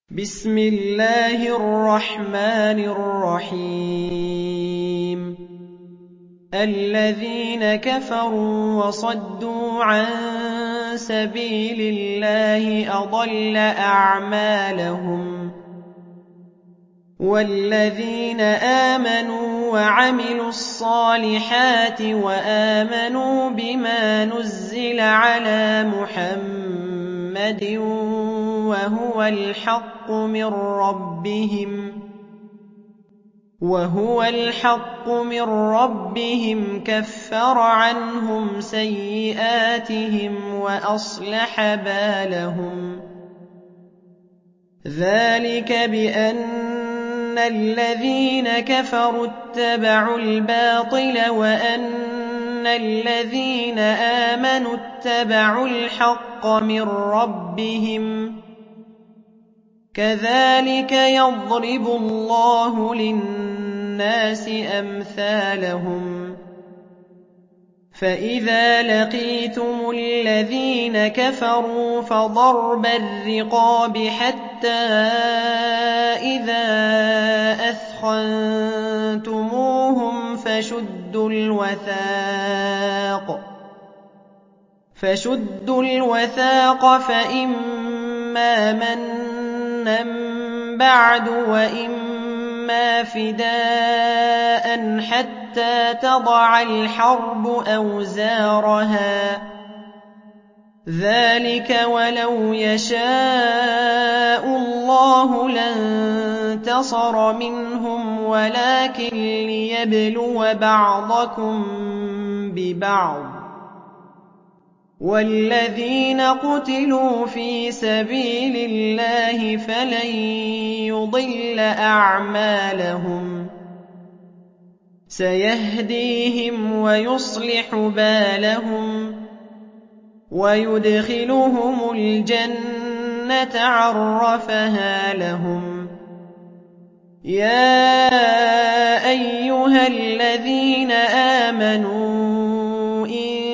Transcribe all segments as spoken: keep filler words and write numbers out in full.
بسم الله الرحمن الرحيم الذين كفروا وصدوا عن سبيل الله أضل أعمالهم والذين آمنوا وعملوا الصالحات وآمنوا بما نزل على محمد وهو الحق من ربهم وهو الحق من ربهم كفر عنهم سيئاتهم وأصلح بالهم ذلك بأن الذين كفروا اتبعوا الباطل وأن الذين آمنوا اتبعوا الحق من ربهم كذلك يضرب الله للناس أمثالهم فإذا لقيتم الذين كفروا فضرب الرقاب حتى إذا أثخنتموهم فشدوا الوثاق فشدوا الوثاق فإما منا بعد وإما فداء حتى تضع الحرب أوزارها ذلك ولو يشاء الله لانتصر منهم ولكن ليبلو بعضكم ببعض والذين قتلوا في سبيل الله فلن يضل أعمالهم سيهديهم ويصلح بالهم ويدخلهم الجنة عرفها لهم يا أيها الذين آمنوا إن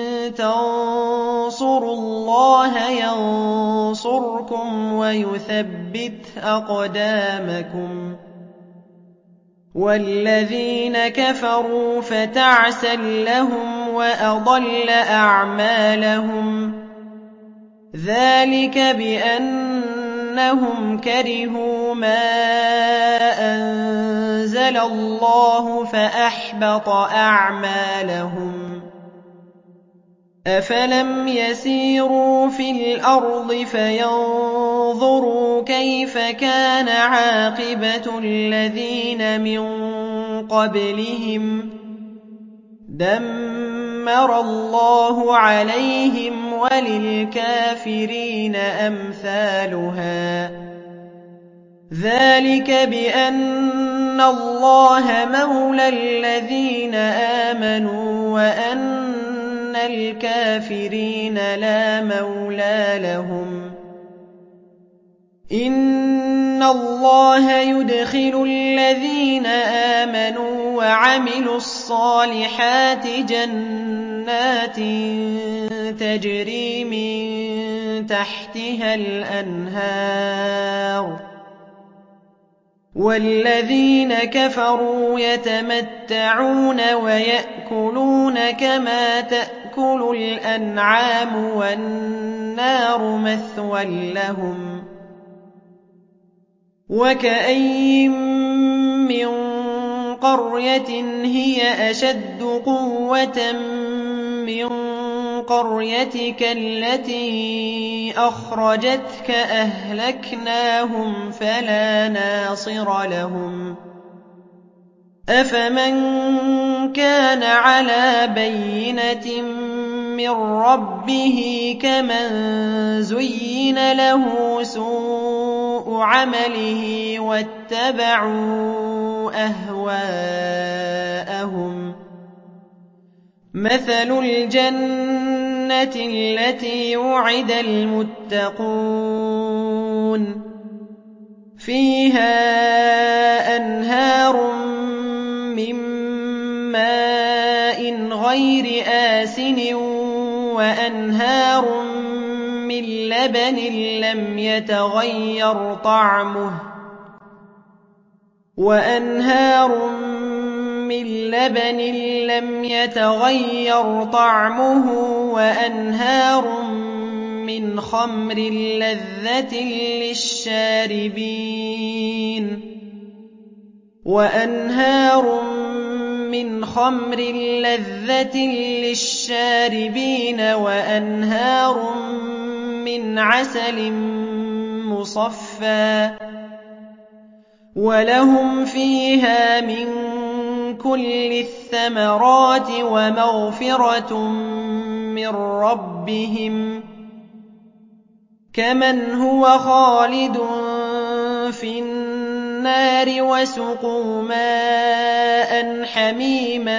تنصروا الله ينصركم ويثبت أقدامكم والذين كفروا فتعسا لهم وأضل أعمالهم ذلك بأنهم كرهوا ما أنزل الله فأحبط أعمالهم أفلم يسيروا في الأرض فينظروا كيف كان عاقبة الذين من قبلهم دمر الله عليهم وللكافرين أمثالها ذلك بأن الله مولى الذين آمنوا وأن الكافرين لا مولى لهم إن الله يدخل الذين آمنوا وعملوا الصالحات جنات تجري من تحتها الأنهار والذين كفروا يتمتعون ويأكلون كما تأكل الأنعام والنار مثوى لهم وكأين من قرية هي أشد قوة من قريتك التي أخرجتك أهلكناهم فلا ناصر لهم أفمن كان على بينة من ربه كمن زين له سوء عمله واتبعوا أهواءهم مثل الجنة التي وعد المتقون فيها أنهار من ماء غير آسن وأنهار من لبن لم يتغير طعمه وأنهار من لبن لم يتغير طعمه وأنهار من خمر لذة للشاربين وأنهار من خمر لذة للشاربين وأنهار من عسل مصفى ولهم فيها من كل الثمرات ومغفرة من ربهم كمن هو خالد في النار وسقوا ماء حميما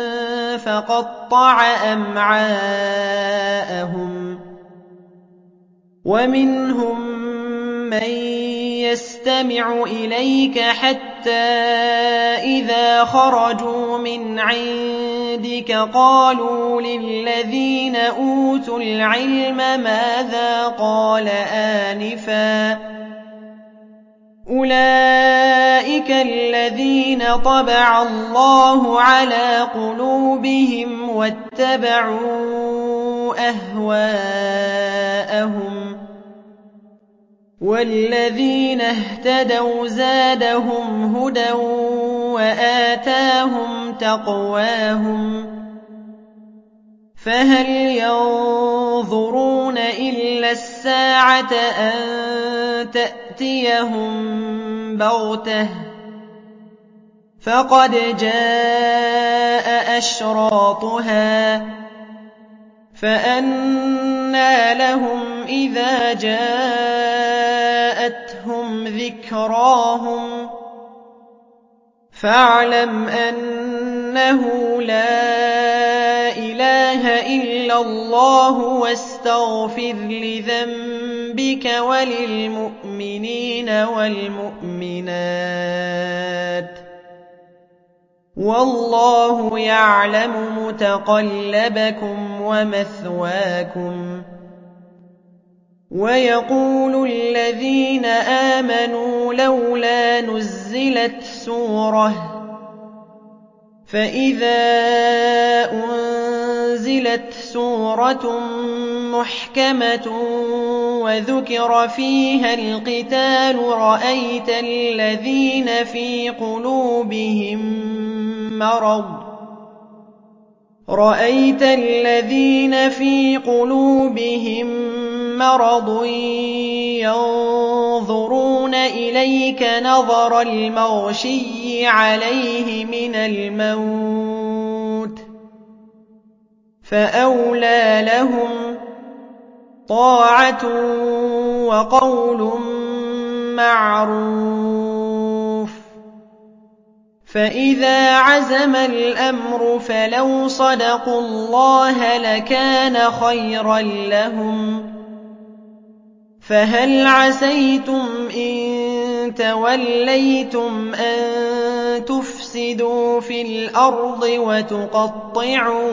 فقطع أمعاءهم ومنهم من يستمع إليك حتى إذا خرجوا من عندك قالوا للذين أوتوا العلم ماذا قال آنفا أولئك الذين طبع الله على قلوبهم واتبعوا أهواءهم والذين اهتدوا زادهم هدى وآتاهم تقواهم فهل ينظرون إلا الساعة أن تأتيهم بغتة فقد جاء أشراطها فأنى لهم إذا جاءتهم ذكراهم فاعلم أنه لا إله إلا الله واستغفر لذنبك وللمؤمنين والمؤمنات والله يعلم متقلبكم ومثواكم ويقول الذين آمنوا لولا نزلت سورة فإذا أنزلت سورة محكمة وذكر فيها القتال رأيت الذين في قلوبهم مرض رأيت الذين في قلوبهم مرض ينظرون إليك نظر المغشي عليه من الموت فأولى لهم طاعة وقول معروف فإذا عزم الأمر فلو صدقوا الله لكان خيرا لهم فهل عسيتم إن توليتم أن تفسدوا في الأرض وتقطعوا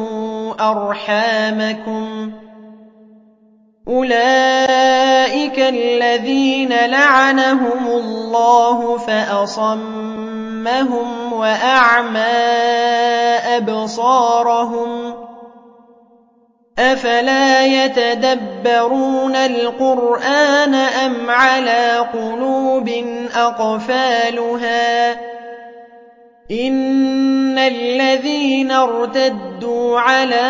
أرحامكم أولئك الذين لعنهم الله فأصمهم وأعمى أبصارهم أفلا يتدبرون القرآن أم على قلوب أقفالها إن الذين ارتدوا على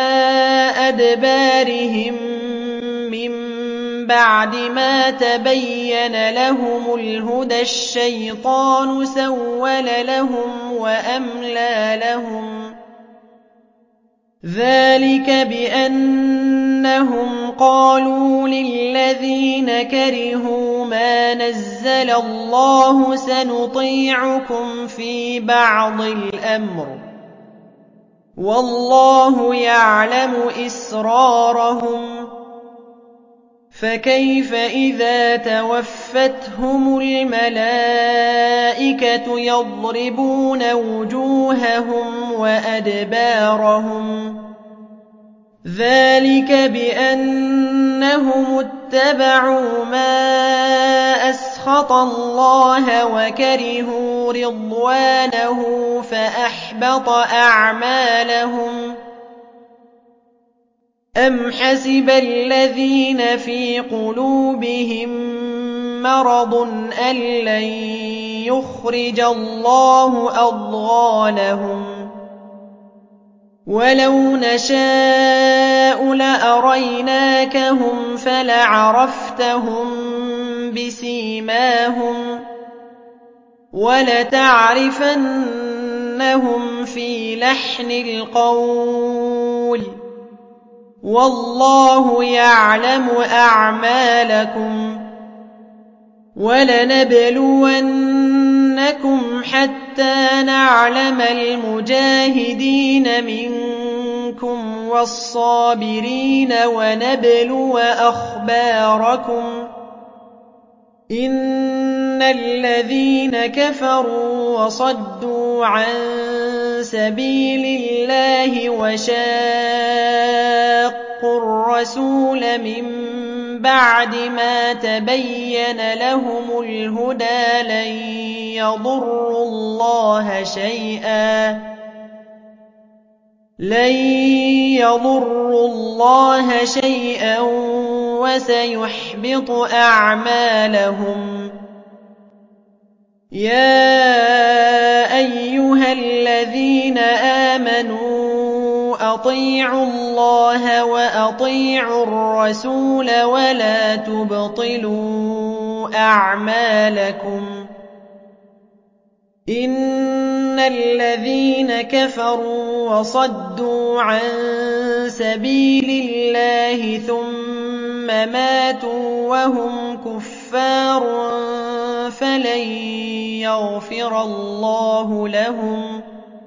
أدبارهم من بعد ما تبين لهم الهدى الشيطان سول لهم وأملى لهم ذلك بأنهم قالوا للذين كرهوا ما نزل الله سنطيعكم في بعض الأمر والله يعلم إسرارهم فكيف إذا توفتهم الملائكة يضربون وجوههم وأدبارهم ذلك بأنهم اتَّبَعُوا مَا أَسْخَطَ اللَّهَ وَكَرِهُوا رِضْوَانَهُ فَأَحْبَطَ أَعْمَالَهُمْ أَمْ حَسِبَ الَّذِينَ فِي قُلُوبِهِم مَّرَضٌ أَن لَّن يُخْرِجَ اللَّهُ أَضْغَانَهُمْ وَلَوْ نَشَاءُ لَأَرَيْنَاكَهُمْ فَلَعَرَفْتَهُم بِسِيمَاهُمْ وَلَتَعْرِفَنَّهُمْ فِي لَحْنِ الْقَوْلِ وَاللَّهُ يَعْلَمُ أَعْمَالَكُمْ وَلَنَبْلُوَنَّكُمْ حَتَّىٰ نَعْلَمَ الْمُجَاهِدِينَ مِنكُمْ وَالصَّابِرِينَ وَنَبْلُوَ أَخْبَارَكُمْ إِنَّ الَّذِينَ كَفَرُوا وَصَدُّوا عَن سَبِيلِ اللَّهِ وَشَاقُّوا الرَّسُولَ مِن بَعْدِ مَا تَبَيَّنَ لَهُمُ الْهُدَىٰ لَن يَضُرُّوا اللَّهَ شَيْئًا لَن يَضُرُّوا اللَّهَ شَيْئًا وَسَيُحْبِطُ أَعْمَالَهُمْ يَا أَيُّهَا الَّذِينَ آمَنُوا أَطِيعُوا اللَّهَ وَأَطِيعُوا الرَّسُولَ وَلَا تُبْطِلُوا أَعْمَالَكُمْ إِنَّ الَّذِينَ كَفَرُوا وَصَدُّوا عَن سَبِيلِ اللَّهِ ثُمَّ مَاتُوا وَهُمْ كُفَّارٌ فَلَن يَغْفِرَ اللَّهُ لَهُمْ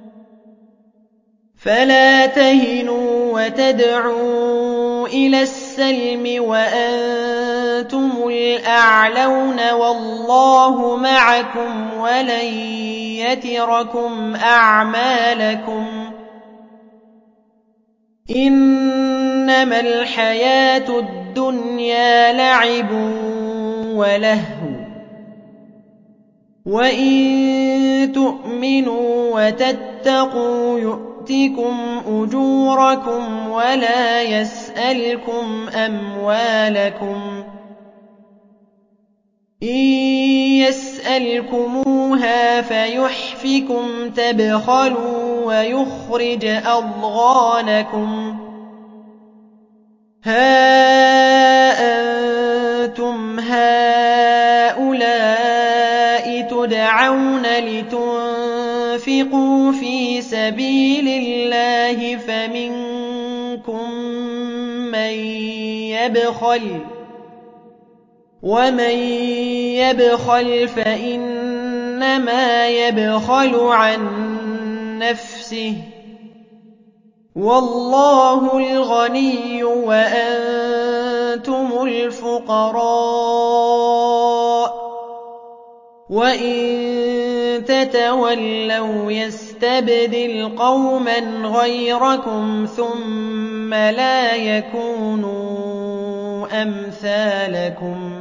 فَلَا تَهِنُوا وَتَدْعُوا إِلَى السَّلْمِ وَأَنتُمُ الْأَعْلَوْنَ وَاللَّهُ مَعَكُمْ وَلَن يَتِرَكُمْ أَعْمَالَكُمْ إِنَّمَا الْحَيَاةُ الدُّنْيَا لَعِبٌ وَلَهْوٌ وَإِن تُؤْمِنُوا وَتَتَّقُوا يُؤْتِكُمْ أُجُورَكُمْ وَلَا يَسْأَلْكُمْ أَمْوَالَكُمْ إِن يَسْأَلْكُمُوهَا فَيُحْفِكُمْ تَبْخَلُوا وَيُخْرِجْ أَضْغَانَكُمْ هَا أَنتُمْ هَٰؤُلَاءِ تُدْعَوْنَ لِتُنفِقُوا فِي سَبِيلِ اللَّهِ فَمِنكُم مَّن يَبْخَلُ وَمَن يَبْخَلْ فَإِنَّمَا يَبْخَلُ عَن نَّفْسِهِ وَاللَّهُ الْغَنِيُّ وَأَنتُمُ الْفُقَرَاءُ وَإِن تَتَوَلَّوْا يَسْتَبْدِلْ قَوْمًا غَيْرَكُمْ ثُمَّ لَا يَكُونُوا أَمْثَالَكُمْ